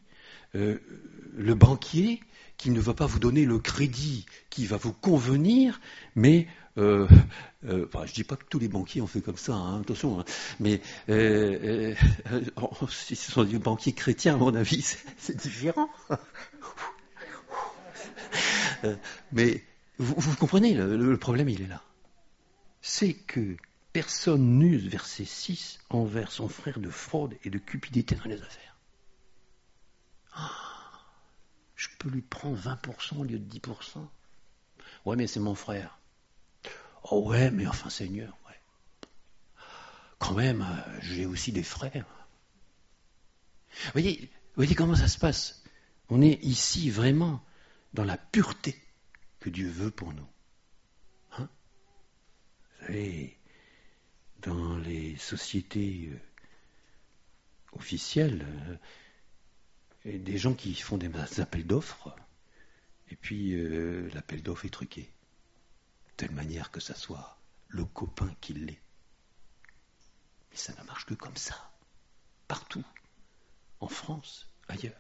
le banquier qui ne va pas vous donner le crédit qui va vous convenir, mais enfin, je ne dis pas que tous les banquiers ont fait comme ça, hein, attention, hein, mais si ce sont des banquiers chrétiens, à mon avis, c'est différent. Mais vous comprenez, le problème, il est là. C'est que personne n'use, verset 6, envers son frère de fraude et de cupidité dans les affaires. Je peux lui prendre 20% au lieu de 10%. Ouais, mais c'est mon frère. Oh ouais, mais enfin, Seigneur, ouais. Quand même, j'ai aussi des frères. Vous voyez comment ça se passe? On est ici vraiment dans la pureté que Dieu veut pour nous. Hein? Vous savez, dans les sociétés officielles, et des gens qui font des appels d'offres, et puis l'appel d'offres est truqué, de telle manière que ça soit le copain qui l'est. Mais ça ne marche que comme ça, partout, en France, ailleurs.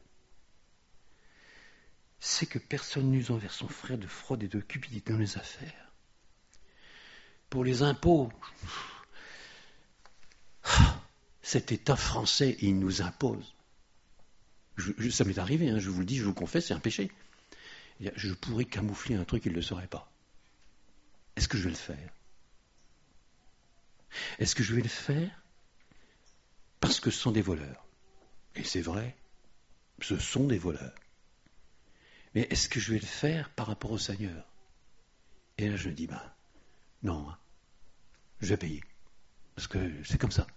C'est que personne n'use envers son frère de fraude et de cupidité dans les affaires. Pour les impôts, cet État français, il nous impose. Ça m'est arrivé, hein, je vous le dis, je vous confesse, c'est un péché. Je pourrais camoufler un truc, il ne le saurait pas. Est-ce que je vais le faire? Est-ce que je vais le faire parce que ce sont des voleurs? Et c'est vrai, ce sont des voleurs. Mais est-ce que je vais le faire par rapport au Seigneur? Et là je me dis, non, hein, je vais payer. Parce que c'est comme ça.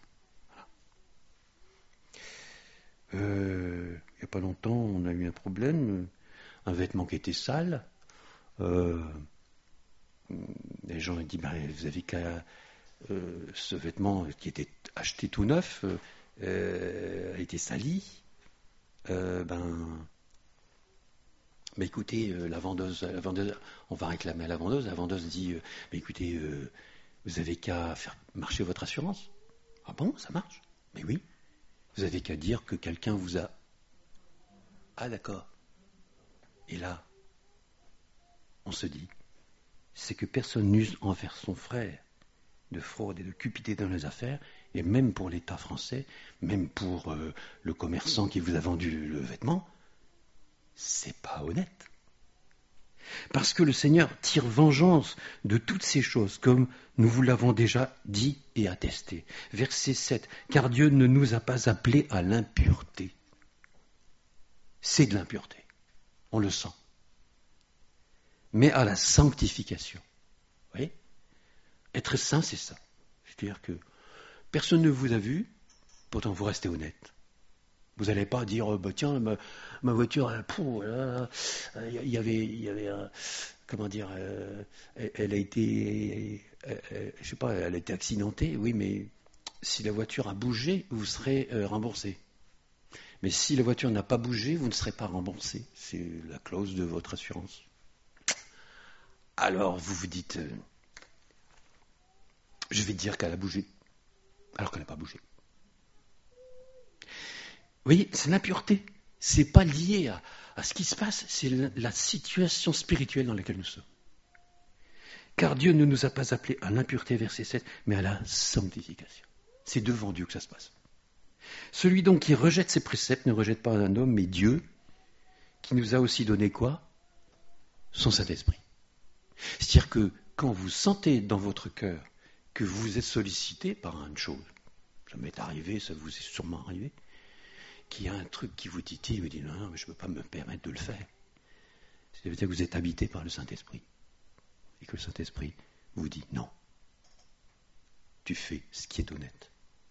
Il n'y a pas longtemps, on a eu un problème, un vêtement qui était sale. Les gens ont dit, vous avez qu'à... ce vêtement qui était acheté tout neuf a été sali. Mais écoutez, la vendeuse, on va réclamer à la vendeuse dit, écoutez, vous avez qu'à faire marcher votre assurance. Ah bon, ça marche? Mais oui. Vous avez qu'à dire que quelqu'un vous a... Ah d'accord. Et là, on se dit, c'est que personne n'use envers son frère de fraude et de cupidité dans les affaires, et même pour l'État français, même pour le commerçant qui vous a vendu le vêtement, c'est pas honnête. Parce que le Seigneur tire vengeance de toutes ces choses, comme nous vous l'avons déjà dit et attesté. Verset 7. Car Dieu ne nous a pas appelés à l'impureté. C'est de l'impureté. On le sent. Mais à la sanctification. Vous voyez ? Être saint, c'est ça. C'est-à-dire que personne ne vous a vu, pourtant vous restez honnête. Vous n'allez pas dire, tiens, ma voiture, il y avait comment dire, elle a été, je sais pas, elle a été accidentée, oui, mais si la voiture a bougé, vous serez remboursé. Mais si la voiture n'a pas bougé, vous ne serez pas remboursé. C'est la clause de votre assurance. Alors vous vous dites, je vais dire qu'elle a bougé, alors qu'elle n'a pas bougé. Vous voyez, c'est l'impureté. C'est pas lié à ce qui se passe, c'est la situation spirituelle dans laquelle nous sommes. Car Dieu ne nous a pas appelés à l'impureté, verset 7, mais à la sanctification. C'est devant Dieu que ça se passe. Celui donc qui rejette ses préceptes ne rejette pas un homme, mais Dieu, qui nous a aussi donné quoi ? Son Saint-Esprit. C'est-à-dire que quand vous sentez dans votre cœur que vous êtes sollicité par une chose, ça m'est arrivé, ça vous est sûrement arrivé, qu'il y a un truc qui vous titille, vous dites non, mais je ne peux pas me permettre de le faire. C'est-à-dire que vous êtes habité par le Saint-Esprit. Et que le Saint-Esprit vous dit non. Tu fais ce qui est honnête.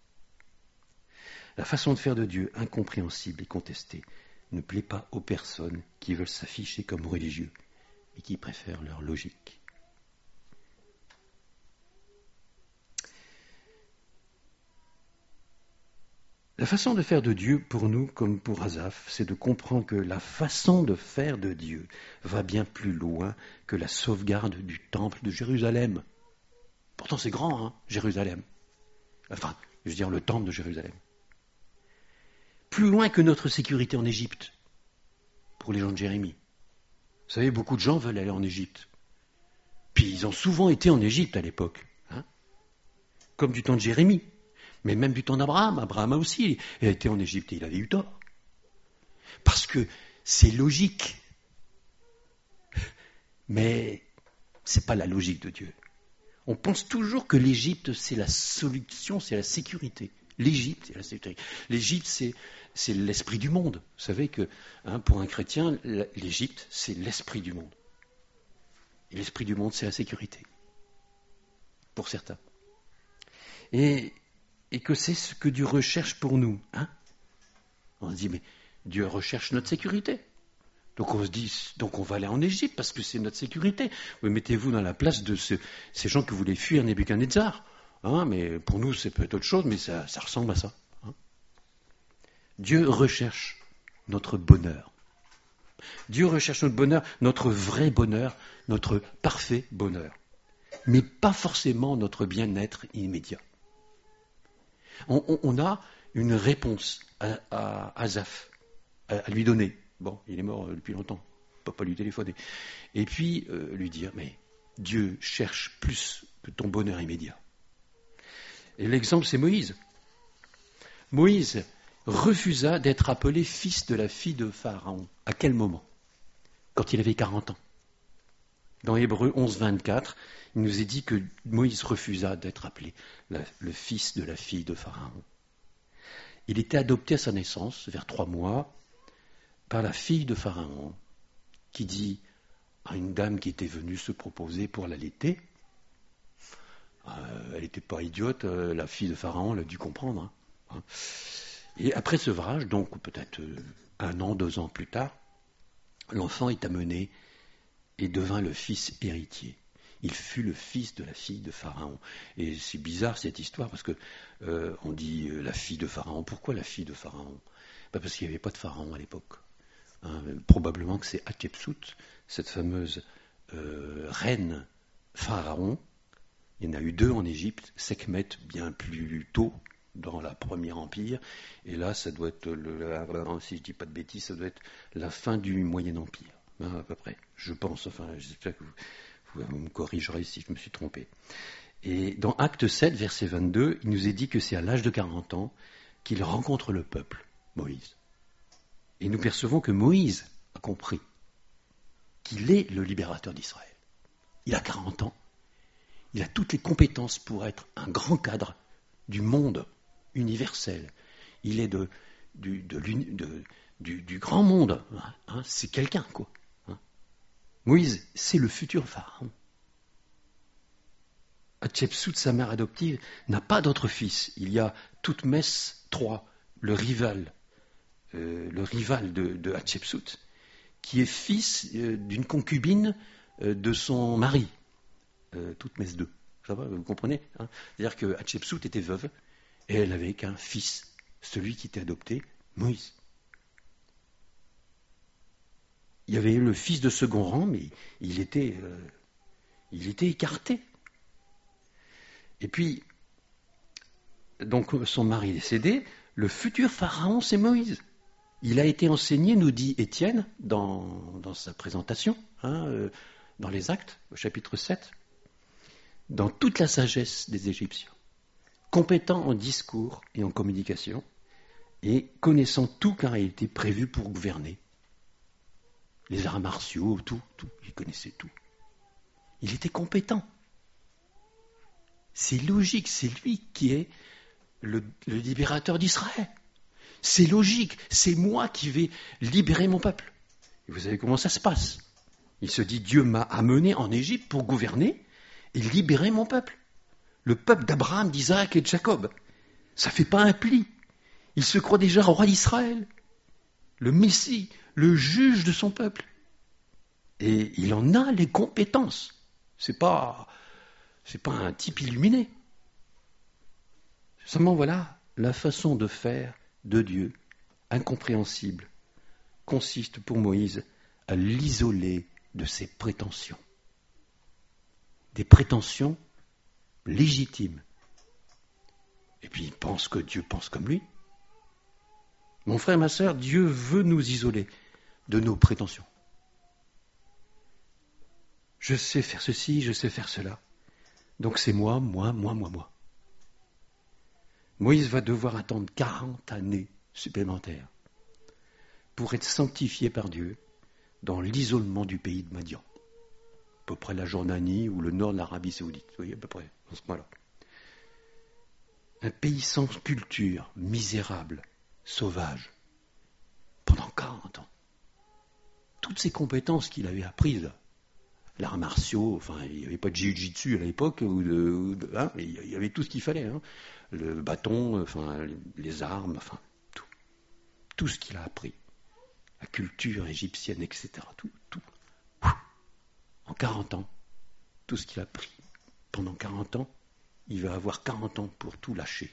La façon de faire de Dieu, incompréhensible et contestée, ne plaît pas aux personnes qui veulent s'afficher comme religieux et qui préfèrent leur logique. La façon de faire de Dieu, pour nous comme pour Asaph, c'est de comprendre que la façon de faire de Dieu va bien plus loin que la sauvegarde du temple de Jérusalem. Pourtant c'est grand, hein, Jérusalem. Enfin, je veux dire le temple de Jérusalem. Plus loin que notre sécurité en Égypte, pour les gens de Jérémie. Vous savez, beaucoup de gens veulent aller en Égypte. Puis ils ont souvent été en Égypte à l'époque, hein, comme du temps de Jérémie. Mais même du temps d'Abraham, Abraham a aussi été en Égypte et il avait eu tort. Parce que c'est logique. Mais ce n'est pas la logique de Dieu. On pense toujours que l'Égypte, c'est la solution, c'est la sécurité. L'Égypte, c'est la sécurité. L'Égypte, c'est l'esprit du monde. Vous savez que pour un chrétien, l'Égypte, c'est l'esprit du monde. Et l'esprit du monde, c'est la sécurité. Pour certains. Et que c'est ce que Dieu recherche pour nous. Hein, on se dit, mais Dieu recherche notre sécurité. Donc on se dit, donc on va aller en Égypte parce que c'est notre sécurité. Vous mettez-vous dans la place de ces gens que voulaient fuir Nebuchadnezzar. Hein, mais pour nous, c'est peut-être autre chose, mais ça ressemble à ça. Hein. Dieu recherche notre bonheur. Dieu recherche notre bonheur, notre vrai bonheur, notre parfait bonheur. Mais pas forcément notre bien-être immédiat. On a une réponse à Asaph, à lui donner. Bon, il est mort depuis longtemps, on ne peut pas lui téléphoner. Et puis lui dire, mais Dieu cherche plus que ton bonheur immédiat. Et l'exemple, c'est Moïse. Moïse refusa d'être appelé fils de la fille de Pharaon. À quel moment ? Quand il avait 40 ans. Dans Hébreux 11, 24, il nous est dit que Moïse refusa d'être appelé le fils de la fille de Pharaon. Il était adopté à sa naissance, vers 3 mois, par la fille de Pharaon, qui dit à une dame qui était venue se proposer pour l'allaiter, elle n'était pas idiote, la fille de Pharaon, elle a dû comprendre. Hein. Et après sevrage, donc peut-être 1 an, 2 ans plus tard, l'enfant est amené et devint le fils héritier. Il fut le fils de la fille de Pharaon. Et c'est bizarre cette histoire parce que on dit la fille de Pharaon. Pourquoi la fille de Pharaon ? Parce qu'il n'y avait pas de Pharaon à l'époque. Probablement que c'est Hatshepsut, cette fameuse reine Pharaon. Il y en a eu 2 en Égypte, Sekhmet bien plus tôt dans la Première Empire. Et là, ça doit être, si je ne dis pas de bêtises, ça doit être la fin du Moyen Empire. À peu près, je pense, enfin, j'espère que vous me corrigerez si je me suis trompé. Et dans Acte 7, verset 22, il nous est dit que c'est à l'âge de 40 ans qu'il rencontre le peuple, Moïse. Et nous percevons que Moïse a compris qu'il est le libérateur d'Israël. Il a 40 ans. Il a toutes les compétences pour être un grand cadre du monde universel. Il est du grand monde. Hein, c'est quelqu'un, quoi. Hein. Moïse, c'est le futur pharaon. Hatshepsut, sa mère adoptive, n'a pas d'autre fils. Il y a Thoutmès III, le rival de Hatshepsut, qui est fils d'une concubine de son mari, Thoutmès II. Ça va, vous comprenez, hein? C'est-à-dire que Hatshepsut était veuve et elle n'avait qu'un fils, celui qui était adopté, Moïse. Il y avait le fils de second rang, mais il était écarté. Et puis, donc son mari est décédé, le futur pharaon, c'est Moïse. Il a été enseigné, nous dit Étienne, dans sa présentation, dans les Actes, au chapitre 7, dans toute la sagesse des Égyptiens, compétent en discours et en communication, et connaissant tout car il était prévu pour gouverner. Les arts martiaux, tout, il connaissait tout. Il était compétent. C'est logique, c'est lui qui est le libérateur d'Israël. C'est logique, c'est moi qui vais libérer mon peuple. Et vous savez comment ça se passe. Il se dit, Dieu m'a amené en Égypte pour gouverner et libérer mon peuple. Le peuple d'Abraham, d'Isaac et de Jacob. Ça ne fait pas un pli. Il se croit déjà roi d'Israël, le Messie, le juge de son peuple. Et il en a les compétences. C'est pas un type illuminé. Seulement voilà, la façon de faire de Dieu, incompréhensible, consiste pour Moïse à l'isoler de ses prétentions. Des prétentions légitimes. Et puis il pense que Dieu pense comme lui. Mon frère, ma sœur, Dieu veut nous isoler de nos prétentions. Je sais faire ceci, je sais faire cela. Donc c'est moi. Moïse va devoir attendre 40 années supplémentaires pour être sanctifié par Dieu dans l'isolement du pays de Madian. À peu près la Jordanie ou le nord de l'Arabie Saoudite. Vous voyez, à peu près, dans ce coin-là. Un pays sans culture, misérable, sauvage, pendant 40 ans. Toutes ces compétences qu'il avait apprises, l'art martiaux, enfin, il n'y avait pas de jiu-jitsu à l'époque, il y avait tout ce qu'il fallait, hein. Le bâton, enfin, les armes, enfin, tout. Tout ce qu'il a appris. La culture égyptienne, etc. Tout. En 40 ans, tout ce qu'il a appris. Pendant 40 ans, il va avoir 40 ans pour tout lâcher.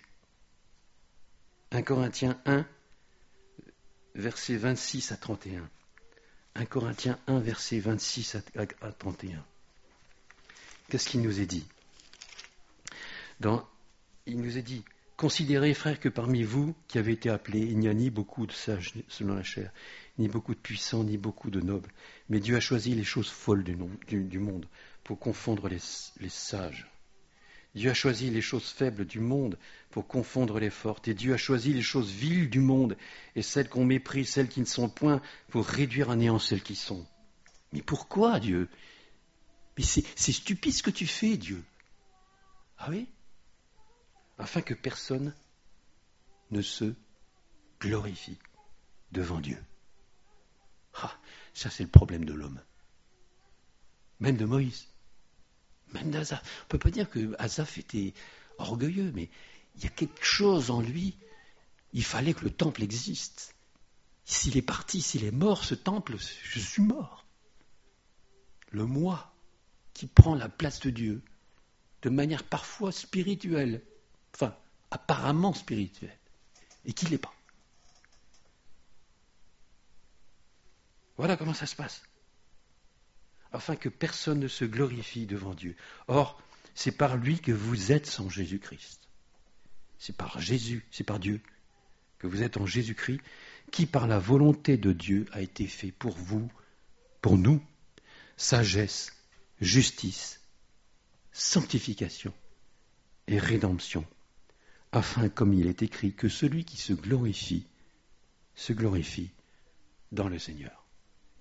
1 Corinthiens 1, versets 26 à 31. 1 Corinthiens 1, versets 26 à 31. Qu'est-ce qu'il nous est dit ? Il nous est dit, considérez, frères, que parmi vous qui avez été appelés, il n'y a ni beaucoup de sages selon la chair, ni beaucoup de puissants, ni beaucoup de nobles, mais Dieu a choisi les choses folles du monde pour confondre les sages. Dieu a choisi les choses faibles du monde pour confondre les fortes, et Dieu a choisi les choses viles du monde, et celles qu'on méprise, celles qui ne sont point, pour réduire à néant celles qui sont. Mais pourquoi, Dieu ? Mais c'est stupide ce que tu fais, Dieu. Ah oui ? Afin que personne ne se glorifie devant Dieu. Ah, ça c'est le problème de l'homme. Même de Moïse. Même d'Asaph. On ne peut pas dire que Asaph était orgueilleux, mais il y a quelque chose en lui. Il fallait que le temple existe. S'il est parti, s'il est mort, ce temple, je suis mort. Le moi qui prend la place de Dieu, de manière parfois spirituelle, enfin, apparemment spirituelle, et qui ne l'est pas. Voilà comment ça se passe. Afin que personne ne se glorifie devant Dieu. Or, c'est par lui que vous êtes en Jésus-Christ. C'est par Jésus, c'est par Dieu que vous êtes en Jésus-Christ, qui par la volonté de Dieu a été fait pour vous, pour nous, sagesse, justice, sanctification et rédemption, afin, comme il est écrit, que celui qui se glorifie dans le Seigneur.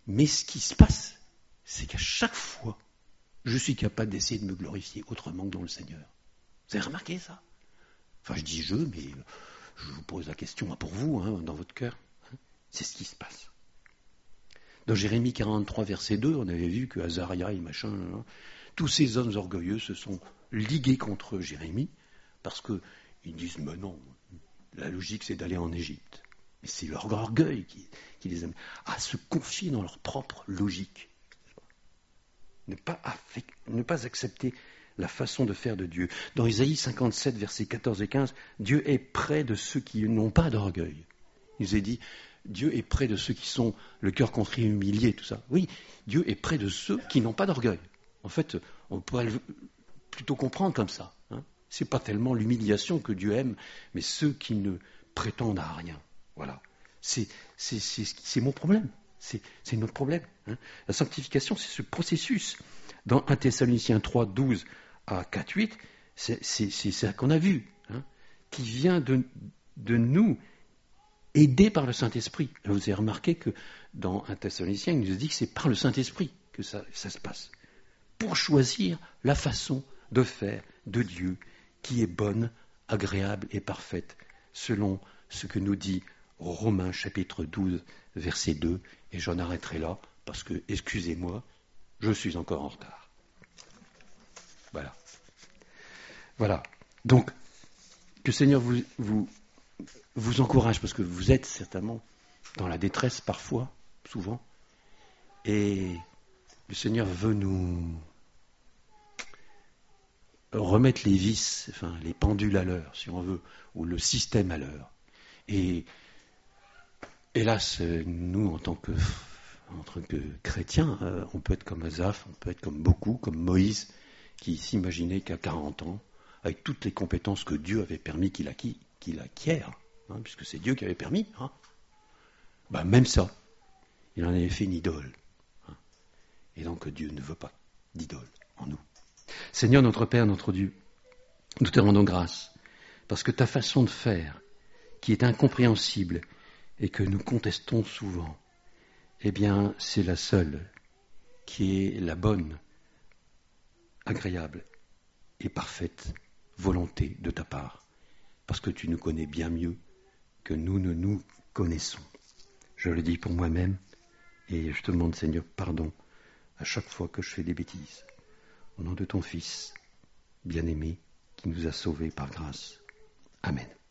Mais ce qui se passe, c'est qu'à chaque fois, je suis capable d'essayer de me glorifier autrement que dans le Seigneur. Vous avez remarqué ça? Enfin, je dis je, mais je vous pose la question pour vous, dans votre cœur. C'est ce qui se passe. Dans Jérémie 43, verset 2, on avait vu que Azaria et machin, tous ces hommes orgueilleux se sont ligués contre Jérémie parce qu'ils disent, mais non, la logique c'est d'aller en Égypte. Mais c'est leur orgueil qui les amène à se confier dans leur propre logique. Ne pas accepter la façon de faire de Dieu. Dans Isaïe 57, versets 14 et 15, Dieu est près de ceux qui n'ont pas d'orgueil. Il nous est dit, Dieu est près de ceux qui sont le cœur contrit et humilié, tout ça. Oui, Dieu est près de ceux qui n'ont pas d'orgueil. En fait, on pourrait plutôt comprendre comme ça. C'est pas tellement l'humiliation que Dieu aime, mais ceux qui ne prétendent à rien. Voilà. C'est mon problème. C'est notre problème. La sanctification, c'est ce processus. Dans 1 Thessaloniciens 3, 12 à 4, 8, c'est ça qu'on a vu, qui vient de nous, aidé par le Saint-Esprit. Vous avez remarqué que dans 1 Thessaloniciens, il nous dit que c'est par le Saint-Esprit que ça se passe. Pour choisir la façon de faire de Dieu qui est bonne, agréable et parfaite, selon ce que nous dit Romains chapitre 12, verset 2, et j'en arrêterai là, parce que, excusez-moi, je suis encore en retard. Voilà. Donc, que le Seigneur vous encourage, parce que vous êtes certainement dans la détresse parfois, souvent, et le Seigneur veut nous remettre les vis, les pendules à l'heure, si on veut, ou le système à l'heure. Et hélas, nous, en tant que chrétiens, on peut être comme Asaph, on peut être comme beaucoup, comme Moïse, qui s'imaginait qu'à 40 ans, avec toutes les compétences que Dieu avait permis qu'il acquiert, puisque c'est Dieu qui avait permis, même ça, il en avait fait une idole. Et donc Dieu ne veut pas d'idole en nous. Seigneur, notre Père, notre Dieu, nous te rendons grâce, parce que ta façon de faire, qui est incompréhensible et que nous contestons souvent, eh bien, c'est la seule qui est la bonne, agréable et parfaite volonté de ta part, parce que tu nous connais bien mieux que nous ne nous connaissons. Je le dis pour moi-même, et je te demande, Seigneur, pardon à chaque fois que je fais des bêtises. Au nom de ton Fils, bien-aimé, qui nous a sauvés par grâce. Amen.